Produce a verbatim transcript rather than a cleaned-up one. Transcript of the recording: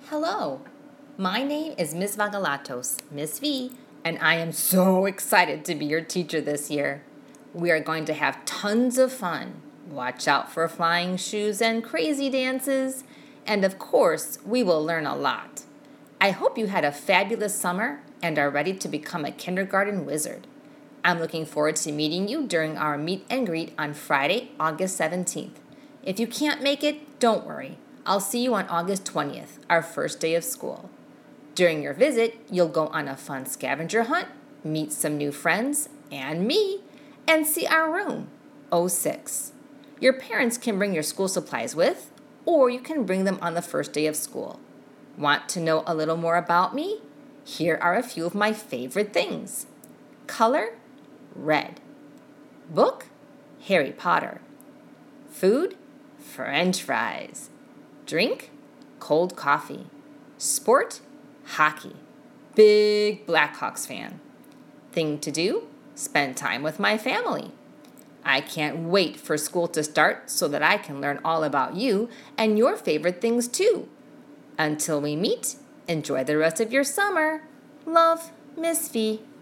Hello, my name is Miss Vagalatos, Miss V, and I am so excited to be your teacher this year. We are going to have tons of fun. Watch out for flying shoes and crazy dances, and of course, we will learn a lot. I hope you had a fabulous summer and are ready to become a kindergarten wizard. I'm looking forward to meeting you during our meet and greet on Friday, August seventeenth. If you can't make it, don't worry. I'll see you on August twentieth, our first day of school. During your visit, you'll go on a fun scavenger hunt, meet some new friends, and me, and see our room, oh six. Your parents can bring your school supplies with, or you can bring them on the first day of school. Want to know a little more about me? Here are a few of my favorite things. Color? Red. Book? Harry Potter. Food? French fries. Drink? Cold coffee. Sport? Hockey. Big Blackhawks fan. Thing to do? Spend time with my family. I can't wait for school to start so that I can learn all about you and your favorite things too. Until we meet, enjoy the rest of your summer. Love, Miss V.